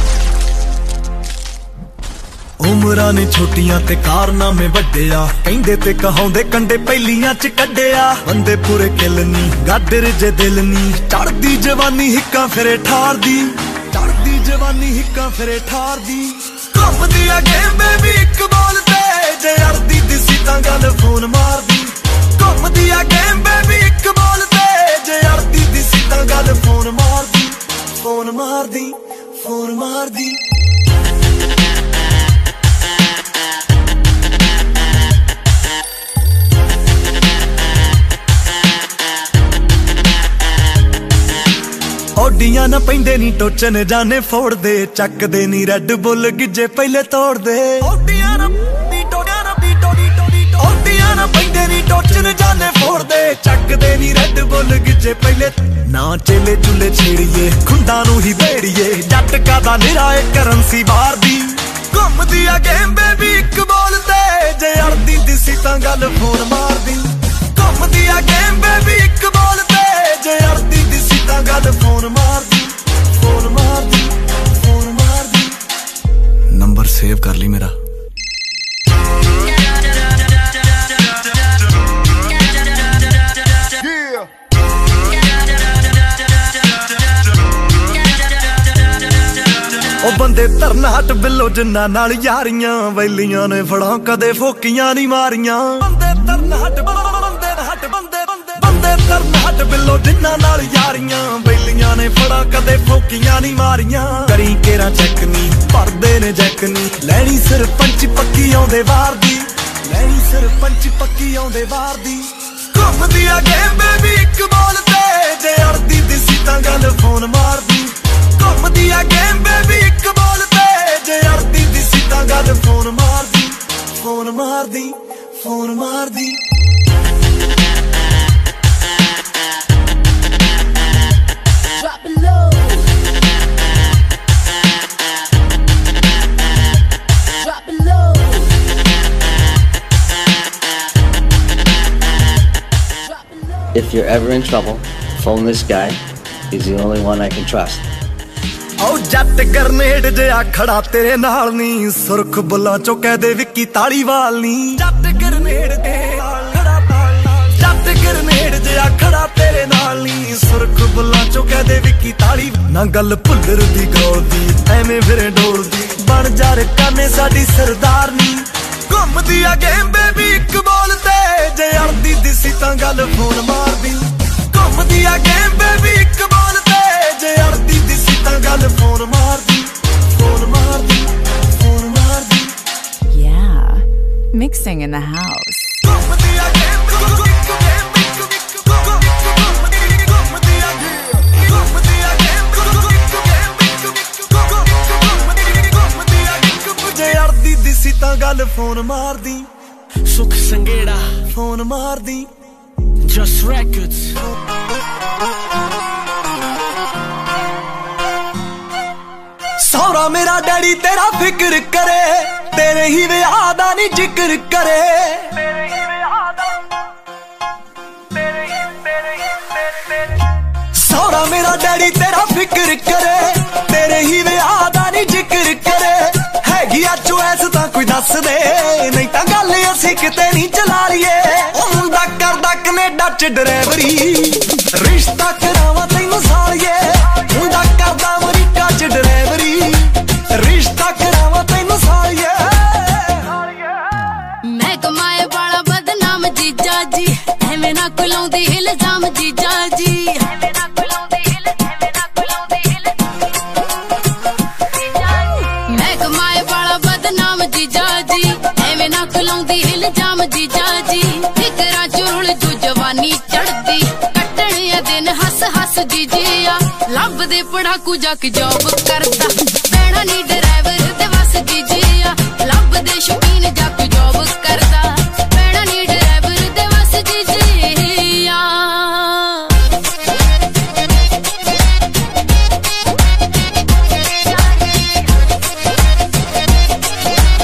ਉਮਰਾਂ ਨੇ ਛੋਟੀਆਂ ਤੇ ਕਾਰਨਾਮੇ ਵੱਡੇ ਆ ਕਹਿੰਦੇ ਤੇ ਕਹਾਉਂਦੇ ਕੰਡੇ ਪਹਿਲੀਆਂ ਚ ਕੱਢਿਆ ਬੰਦੇ ਪੂਰੇ ਕਿਲ ਨੀ ਗਾਡਰ ਜੇ ਦਿਲ ਨੀ ਚੜਦੀ ਜਵਾਨੀ ਹਿੱਕਾਂ ਫਿਰੇ ਠਾਰਦੀ ਚੜਦੀ ਜਵਾਨੀ ਹਿੱਕਾਂ ਫਿਰੇ ਠਾਰਦੀ ਘੁੰਮਦੀ ਆ ਗੇਮ ਬੇਬੀ ਇੱਕ ਬੋਲ ਤੇ ਜੇ ਅੜਦੀ ਦਿਸੀ ਤਾਂ ਗੱਲ ਫੋਨ ਮਾਰਦੀ ਘੁੰਮਦੀ ਆ ਗੇਮ ਬੇਬੀ ਇੱਕ ਬੋਲ ਤੇ ਜੇ ਅੜਦੀ ਦਿਸੀ ਤਾਂ ਗੱਲ ਫੋਨ ਮਾਰਦੀ ਫੋਨ ਮਾਰਦੀ ਫੋਨ ਮਾਰਦੀ ਓਡੀਆਂ ਨਾ ਪੈਂਦੇ ਨੀ ਟੋਚਨ ਜਾਣੇ ਫੋੜਦੇ ਚੱਕਦੇ ਨੀ ਰੈੱਡ ਬੁੱਲ ਗਿੱਜੇ ਪਹਿਲੇ ਤੋੜਦੇ ਓਡੀਆਂ ਨਾ ਨੀ ਟੋੜਿਆਂ ਨਾ ਬੀ ਟੋੜੀ ਟੋੜੀ ਓਡੀਆਂ ਨਾ ਪੈਂਦੇ ਨੀ ਟੋਚਨ ਜਾਣੇ ਫੋੜਦੇ ਚੱਕਦੇ ਨੀ ਰੈੱਡ ਬੁੱਲ ਗਿੱਜੇ ਪਹਿਲੇ ਨਾ ਚੇਲੇ ਚੁੱਲੇ ਛੇੜੀਏ ਖੁੰਡਾਂ ਨੂੰ ਹੀ ਵੇੜੀਏ ਜੱਟ ਕਾਦਾ ਨਿਰਾਏ ਕਰੰਸੀ ਬਾਹਰ ਦੀ ਘੁੰਮਦੀ ਆ ਗੇਮ ਬੇਬੀ ਇੱਕ ਬੋਲ ਤੇ ਜੇ ਅੜਦੀ ਦਿਸੀ ਤਾਂ ਗੱਲ ਫੋਨ ਮਾਰਦੀ ਘੁੰਮਦੀ ਆ ਗੇਮ ਬੇਬੀ ਇੱਕ ਬੋਲ ਤੇ ਜੇ ਅੜਦੀ ਦਿਸੀ ਤਾਂ ਗੱਲ ਫੋਨ ਮਾਰਦੀ ਫੋਨ ਮਾਰਦੀ ਫੋਨ ਮਾਰਦੀ ਨੰਬਰ ਸੇਵ ਕਰ ਲਈ ਮੇਰਾ ਉਹ ਬੰਦੇ ਧਰਨ ਹੱਟ ਬਿੱਲੋ ਜਿੰਨਾ ਨਾਲ ਯਾਰੀਆਂ ਵੈਲੀਆਂ ਨੇ ਫੜਾਂ ਕਦੇ ਫੋਕੀਆਂ ਨਹੀਂ ਮਾਰੀਆਂ ਬੰਦੇ ਧਰਨ ਹੱਟ ਬੰਦੇ ਹੱਟ ਬੰਦੇ ਬੰਦੇ ਬੰਦੇ ਧਰਨ ਹੱਟ ਬਿੱਲੋ ਜਿੰਨਾ ਨਾਲ ਯਾਰੀਆਂ ਵੈਲੀਆਂ ਨੇ ਫੜਾਂ ਕਦੇ ਫੋਕੀਆਂ ਨਹੀਂ ਮਾਰੀਆਂ ਕਰੀ ਕੇਰਾ ਚੈੱਕ ਨੀ ਭਰਦੇ ਨੇ ਜੈਕ ਨੀ ਲੈਣੀ ਸਰਪੰਚ ਪੱਕੀ ਆਉਂਦੇ ਵਾਰ ਦੀ ਲੈਣੀ ਸਰਪੰਚ ਪੱਕੀ ਆਉਂਦੇ ਵਾਰ ਦੀ ਘੁੰਮਦੀ ਆ ਗੇਮ ਬੇਬੀ ਇੱਕ ਬੋਲ ਤੇ ਜੇ ਅੜਦੀ ਦਿਸੀ ਤਾਂ ਗੱਲ ਫੋਨ ਮਾਰਦੀ ਘੁੰਮਦੀ ਆ ਗੇਮ ਬੇਬੀ ਇੱਕ ਬੋਲ ਤੇ ਜੇ ਅੜਦੀ ਦਿਸੀ ਤਾਂ ਗੱਲ ਫੋਨ ਮਾਰਦੀ ਫੋਨ ਮਾਰਦੀ ਫੋਨ ਮਾਰਦੀ Drop it low. Drop it low. Drop it low. If you're ever in trouble, phone this guy. He's the only one I can trust. ਓ ਜੱਟ ਗਰਨੇਡ ਜਿਹਾ ਖੜਾ ਤੇਰੇ ਨਾਲ ਨੀ ਸੁਰਖ ਬੁੱਲਾਂ ਚੋਂ ਕਹਦੇ ਵਿੱਕੀ ਤਾਲੀਵਾਲ ਨੀ ਜੱਟ ਗਰਨੇਡ ਤੇ ਖੜਾ ਤਾਲ ਜੱਟ ਗਰਨੇਡ ਜਿਹਾ ਖੜਾ ਤੇਰੇ ਨਾਲ ਨੀ ਸੁਰਖ ਬੁੱਲਾਂ ਚੋਂ ਕਹਦੇ ਵਿੱਕੀ ਤਾਲੀ ਨਾ ਗੱਲ ਭੁੱਲਰ ਦੀ ਗੌਰ ਦੀ ਐਵੇਂ ਫਿਰੇ ਡੋਲਦੀ ਬਣ ਜਾ ਰਕਾਨੇ ਸਾਡੀ ਸਰਦਾਰਨੀ ਘੁੰਮਦੀ ਆ ਗੇਮ ਬੇਬੀ ਇੱਕ ਬੋਲ ਤੇ ਜੇ ਅੜਦੀ ਦਿਸੀ ਤਾਂ ਗੱਲ ਫੋਨ ਮਾਰਦੀ ਘੁੰਮਦੀ ਆ ਗੇਮ ਬੇਬੀ ਇੱਕ ਬੋਲ ਤੇ ਜੇ ਅੜਦੀ ਦਿਸੀ ਤਾਂ ਗੱਲ ਫੋਨ ਮਾਰਦੀ ਫੋਨ ਮਾਰਦੀ ਫੋਨ ਮਾਰਦੀ Yeah, mixing in the house. ਘੁੰਮਦੀ ਆ ਗੇਮ ਜੇ ਅੜਦੀ ਦਿਸੀ ਤਾਂ ਗੱਲ ਫੋਨ ਮਾਰਦੀ ਸੁਖ ਸੰਗੇੜਾ ਫੋਨ ਮਾਰਦੀ Just Records ਸੌਰਾ ਮੇਰਾ ਡੈਡੀ ਤੇਰਾ ਫਿਕਰ ਕਰੇ ਤੇਰੇ ਹੀ ਵਿਆਹ ਦਾ ਨੀ ਜ਼ਿਕਰ ਕਰੇ ਸੌਰਾ ਮੇਰਾ ਡੈਡੀ ਤੇਰਾ ਫਿਕਰ ਕਰੇ ਤੇਰੇ ਹੀ ਵਿਆਹ ਦਾ ਨੀ ਜ਼ਿਕਰ ਕਰੇ ਹੈਗੀ ਆ ਚੋਇਸ ਤਾਂ ਕੋਈ ਦੱਸ ਦੇ ਨਹੀਂ ਤਾਂ ਗੱਲ ਅਸੀਂ ਕਿਤੇ ਨਹੀਂ ਚਲਾ ਲਈਏ ਉਹ ਮੁੰਡਾ ਕਰਦਾ ਕੈਨੇਡਾ ਚ ਡਰਾਈਵਰੀ ਰਿਸ਼ਤਾ ਕਰਾਵਾਂ ਤੈਨੂੰ ਸਾਲੀਏ ਮੁੰਡਾ ਕਰਦਾ ਅਮਰੀਕਾ ਚ ਡਰਾਈਵਰੀ ਰਿਸ਼ਤਾ ਕਰਾਵਾਂ ਤੈਨੂੰ ਸਾਲੀਏ ਮੈਂ ਕਮਾਏ ਵਾਲਾ ਬਦਨਾਮ ਜੀਜਾ ਜੀ ਐਵੇਂ ਨਾ ਕੁਲਾਉਂਦੀ ਇਲਜ਼ਾਮ ਜੀਜਾ ਜੀ ਐਵੇਂ ਨਾ ਕੁਲਾਉਂਦੀ ਇਲ ਐਵੇਂ ਨਾ ਕੁਲਾਉਂਦੀ ਇਲ ਮੈਂ ਕਮਾਏ ਵਾਲਾ ਬਦਨਾਮ ਜੀਜਾ ਜੀ ਐਵੇਂ ਨਾ ਕੁਲਾਉਂਦੀ ਇਲਜ਼ਾਮ ਜੀਜਾ ਜੀ ਫਿਕਰਾਂ ਚੁਰਲ ਜੂ ਜਵਾਨੀ ਚੜਦੀ ਕੱਟਣੇ ਦਿਨ ਹੱਸ ਹੱਸ ਜੀਜਿਆ ਲੱਭਦੇ ਪੜਾਕੂ ਜਾ ਕੇ ਜੌਬ ਕਰਦਾ ਪੈਣਾ ਨੀ ਡਰਾਈਵਰ ਤੇ ਵਸ ਜੀਜਿਆ ਲੱਭਦੇ ਸ਼ੌਕੀਨ ਜਾ ਕੇ ਜੌਬ ਕਰਦਾ ਪੈਣਾ ਨੀ ਡਰਾਈਵਰ ਤੇ ਵਸ ਜੀਜਿਆ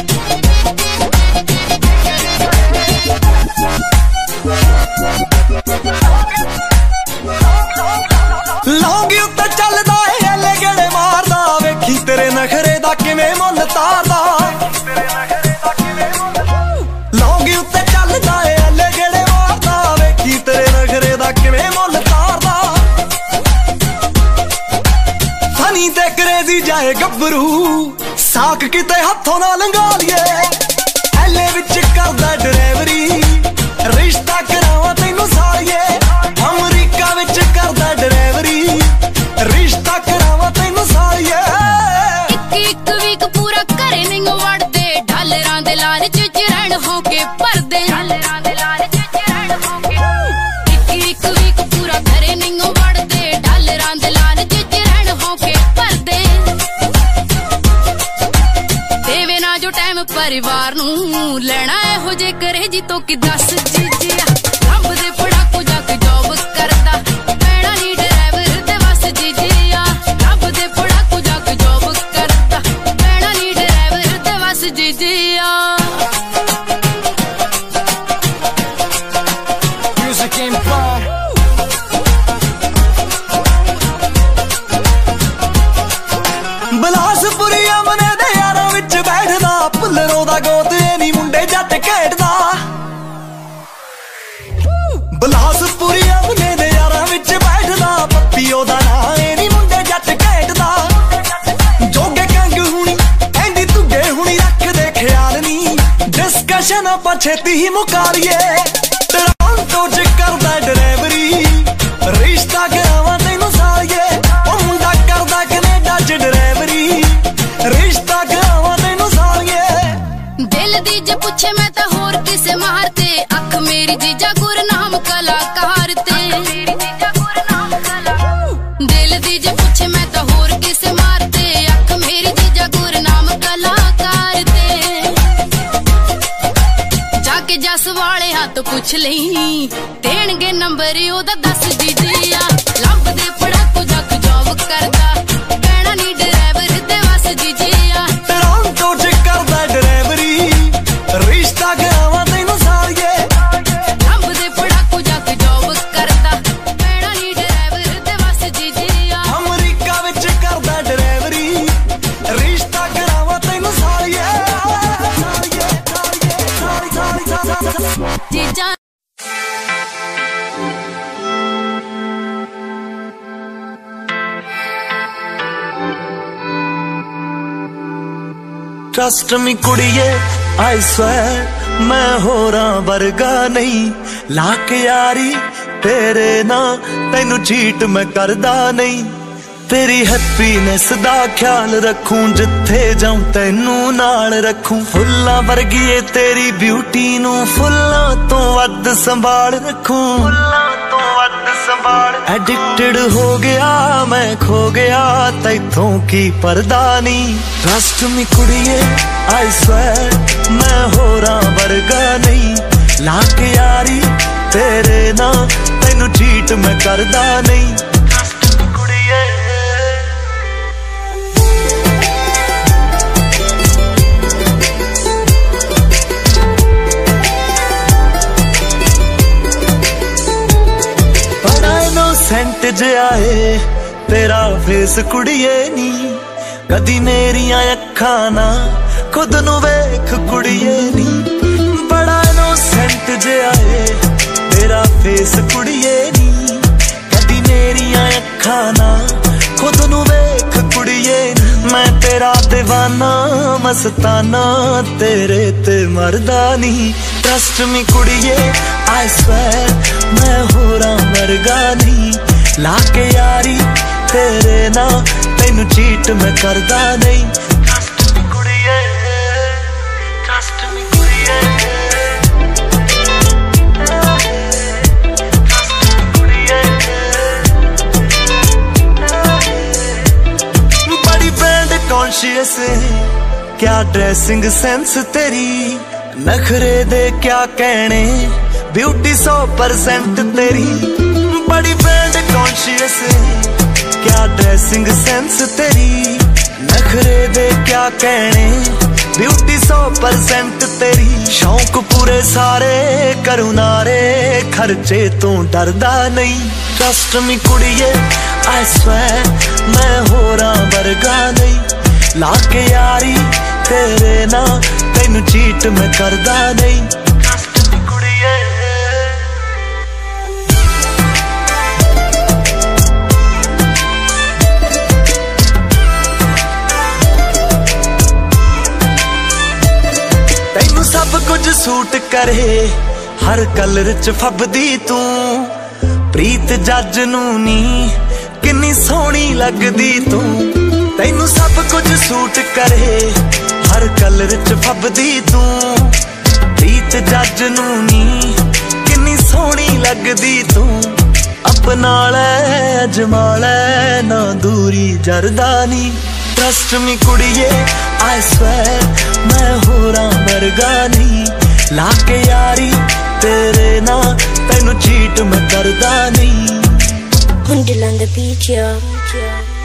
Yeah. ਤਾਰਦਾ ਲੌਂਗੀ ਉੱਤੇ ਚੱਲਦਾ ਏ ਅੱਲੇ ਗੇੜੇ ਮਾਰਦਾ ਵੇਖੀ ਤੇਰੇ ਨਖਰੇ ਦਾ ਕਿਵੇਂ ਮੁੱਲ ਤਾਰਦਾ ਫਨੀ ਤੇ ਕਰੇਜ਼ੀ ਜਾਏ ਗੱਭਰੂ ਸਾਕ ਕਿਤੇ ਹੱਥੋਂ ਨਾ ਲੰਘਾ ਲਈਏ ਐਲੇ ਵਿੱਚ ਕਰਦਾ ਡਰਾਈਵਰੀ ਰਿਸ਼ਤਾ ਕਰਾਵਾਂ ਤੈਨੂੰ ਸਾਲੀਏ ਅਮਰੀਕਾ ਵਿੱਚ ਕਰਦਾ ਡਰਾਈਵਰੀ ਰਿਸ਼ਤਾ ਕਰਾਵਾਂ ਤੈਨੂੰ ਸਾਲੀਏ ਇੱਕ ਇੱਕ ਵੀਕ ਪੂਰਾ ਘਰੇ ਨਹੀਂ ਵੜਦੇ ਡਾਲਰਾਂ ਦੇ ਲਾਲਚ ਚ ਰਹਿਣ ਹੋ ਕੇ ਭਰਦੇ ਡਾਲਰਾਂ ਦੇ ਲਾਲਚ ਚ ਰਹਿਣ ਹੋ ਕੇ ਇੱਕ ਇੱਕ ਵੀਕ ਪੂਰਾ ਘਰੇ ਨਹੀਂ ਵੜਦੇ ਡਾਲਰਾਂ ਦੇ ਲਾਲਚ ਚ ਰਹਿਣ ਹੋ ਕੇ ਭਰਦੇ ਦੇਵੇ ਨਾ ਜੋ ਟਾਈਮ ਪਰਿਵਾਰ ਨੂੰ ਲੈਣਾ ਇਹੋ ਜੇ ਕਰੇ ਜੀ ਤੋਂ ਕਿ ਦੱਸ ਜੀਜਿਆ ਰੱਬ ਦੇ ਪੜਾਕੂ ਜਾ ਕੇ ਜੋਬ ਕਰਦਾ ਪੈਣਾ ਨਹੀਂ ਡਰਾਈਵਰ ਤੇ ਬਸ ਜੀਜਿਆ ਰੱਬ ਦੇ ਪੜਾਕੂ ਜਾ ਕੇ ਜੋਬ ਕਰਦਾ ਪੈਣਾ ਨਹੀਂ ਡਰਾਈਵਰ ਤੇ ਬਸ ਜੀਜਿਆ Music Empire. ਬਲਾਸਪੁਰੀ ਅਮਨੇ ਦੇ ਯਾਰਾਂ ਵਿੱਚ ਬੈਠਦਾ ਭੁੱਲਰੋਂ ਦਾ ਗੋਤ ਇਹ ਨੀ ਮੁੰਡੇ ਜੱਟ ਘੇਟਦਾ ਬਲਾਸਪੁਰੀ ਅਮਨੇ ਦੇ ਯਾਰਾਂ ਵਿੱਚ ਬੈਠਦਾ ਪੱਪੀਓ ਦਾ ਨਾਂ ਇਹ ਨੀ ਮੁੰਡੇ ਜੱਟ ਘੇਟਦਾ ਜੋਗੇ ਕੰਗ ਹੁਣੀ ਐਂਦੀ ਤੁਗੇ ਹੁਣੀ ਰੱਖਦੇ ਖਿਆਲ ਨੀ ਡਿਸਕਸ਼ਨ ਆਪਾਂ ਛੇਤੀ ਹੀ ਮੁਕਾ ਲਈਏ ਟੋਰਾਂਟੋ ਚ ਕਰਦਾ ਡਰਾਈਵਰੀ ਰਿਸ਼ਤਾ ਕਰਾਵਾਂ ਤੈਨੂੰ ਸਾਲੀਏ ਉਹ ਮੁੰਡਾ ਕਰਦਾ ਕੈਨੇਡਾ ਚ ਡਰਾਈਵਰੀ ਰਿਸ਼ਤਾ ਕਰਾਵਾਂ ਤੈਨੂੰ ਸਾਲੀਏ ਦਿਲ ਦੀ ਜੇ ਪੁੱਛੇ ਮੈਂ ਤਾਂ ਹੋਰ ਕਿਸੇ ਮਾਰ ਤੇ ਅੱਖ ਮੇਰੀ ਜੀਜਾ ਗੁਰਨਾਮ ਕਲਾਕਾਰ ਤੇ ਦਿਲ ਦੀ ਜੇ ਪੁੱਛੇ ਮੈਂ ਤਾਂ ਹੋਰ ਕਿਸੇ ਮਾਰ ਤੇ ਅੱਖ ਮੇਰੀ ਜੀਜਾ ਗੁਰਨਾਮ ਕਲਾਕਾਰ ਤੇ ਜਾ ਕੇ ਜਸ ਵਾਲੇ ਹੱਥ ਪੁੱਛ ਲਈ ਦੇਣਗੇ ਨੰਬਰ ਉਹਦਾ ਦੱਸ ਜੀਜਿਆ ਲੱਭ ਦੇ ਪੜਾਕੂ ਜੱਕ ਜੋਬ ਕਰਦਾ ਕਹਿਣਾ ਨਹੀਂ ਡਰਾਈਵਰ ਤੇ ਬਸ ਜੀਜਿਆ ਟੋਰਾਂਟੋ ਚ ਕਰਦਾ ਡਰਾਈਵਰੀ ਰਿਸ਼ਤਾ ਕਰਾਵਾਂ ਤੈਨੂੰ ਸਾਲੀਏ ਲੱਭ ਦੇ ਪੜਾਕੂ ਜੱਕ ਜੋਬ ਕਰਦਾ ਕਹਿਣਾ ਨਹੀਂ ਡਰਾਈਵਰ ਤੇ ਬਸ ਜੀਜਿਆ ਅਮਰੀਕਾ ਵਿੱਚ ਕਰਦਾ ਡਰਾਈਵਰੀ ਰਿਸ਼ਤਾ ਕਰਾਵਾਂ ਤੈਨੂੰ ਸਾਲੀਏ ਸਾਲੀਏ ਸਾਲੀਏ ਸਾਲੀਏ ਜੀਜਾ Trust me ਕੁੜੀਏ I swear ਮੈਂ ਹੋਰਾਂ ਵਰਗਾ ਨਹੀਂ ਲਾ ਕੇ ਯਾਰੀ ਤੇਰੇ ਨਾਲ ਤੈਨੂੰ ਚੀਟ ਮੈਂ ਕਰਦਾ ਨਹੀਂ ਤੇਰੀ ਹੈਪੀਨੈਸ ਦਾ ਖਿਆਲ ਰੱਖੂੰ ਜਿੱਥੇ ਜਾਉਂ ਤੈਨੂੰ ਨਾਲ ਰੱਖੂੰ ਫੁੱਲਾਂ ਵਰਗੀ ਏ ਤੇਰੀ ਬਿਊਟੀ ਨੂੰ ਫੁੱਲਾਂ ਤੋਂ ਵੱਧ ਸੰਭਾਲ ਰੱਖੂੰ ਫੁੱਲਾਂ ਤੋਂ ਵੱਧ ਸੰਭਾਲ ਐਡਿਕਟਡ ਹੋ ਗਿਆ ਮੈਂ ਖੋ ਗਿਆ ਤੈਥੋਂ ਕੀ ਪਰਦਾ ਨਹੀਂ ਟਰਸਟ ਮੀ ਕੁੜੀਏ I swear ਮੈਂ ਹੋਰਾਂ ਵਰਗਾ ਨਹੀਂ ਲਾ ਕੇ ਯਾਰੀ ਤੇਰੇ ਨਾਲ ਤੈਨੂੰ ਚੀਟ ਮੈਂ ਕਰਦਾ ਨਹੀਂ ਕੁੜੀਏ ਸੈਂਟ ਜਿਆਏ ਤੇਰਾ ਫੇਸ ਕੁੜੀਏ ਨੀ ਕਦੀ ਮੇਰੀਆਂ ਅੱਖਾਂ ਨਾ ਖੁਦ ਨੂੰ ਵੇਖ ਕੁੜੀਏ ਨੀ ਬੜਾ ਇਨੋਸੈਂਟ ਜਿਆਏ ਤੇਰਾ ਫੇਸ ਕੁੜੀਏ ਨੀ ਕਦੀ ਮੇਰੀਆਂ ਅੱਖਾਂ ਨਾ ਖੁਦ ਨੂੰ ਵੇਖ ਕੁੜੀਏ ਮੈਂ ਤੇਰਾ دیਵਾਨਾ ਮਸਤਾਨਾ ਤੇਰੇ ਤੇ ਮਰਦਾ ਨਹੀਂ ਟਰਸਟ ਮੀ ਕੁੜੀਏ I swear ਮੈਂ ਹੋਰਾਂ ਵਰਗਾ ਨਹੀਂ ਲਾ ਕੇ ਯਾਰੀ ਤੇਰੇ ਨਾਲ ਤੈਨੂੰ ਚੀਟ ਮੈਂ ਕਰਦਾ ਨਹੀਂ ਟਰਸਟ ਮੀ ਕੁੜੀਏ ਟਰਸਟ ਮੀ ਕੁੜੀਏ ਬੜੀ ਬ੍ਰਾਂਡ ਕੌਨਸ਼ੀਅਸ क्या ड्रेसिंग सेंस तेरी नखरे दे क्या कहने ब्यूटी सौ परसेंट तेरी बड़ी ब्रांड कॉन्शियस क्या ड्रेसिंग सेंस तेरी नखरे दे क्या कहने ब्यूटी सौ परसेंट तेरी शौक पूरे सारे करूं नारे खर्चे तू डरदा नहीं ट्रस्ट मी कुड़िए आई स्वेयर मैं होरा वर्गा नहीं ला के यारी तेरे ना तैनू चीट मैं करदा नहीं। ट्रस्ट मी कुड़िए तैनू सब कुछ सूट करे हर कलर च फबदी तू प्रीत जज नू नी किन्नी सोहनी लगदी तू। तैनू सब कुछ सूट करे हर कलर च फबदी तू प्रीत जज नू नी किन्नी सोहनी लगदी तू। अपना लै अजमा लै ना दूरी जरदा नी। ट्रस्ट मी कुड़िए आई स्वेयर मैं होरां वर्गा नहीं लाके यारी तेरे ना तैनू चीट मैं करदा नहीं। Hundred on the beach, yeah.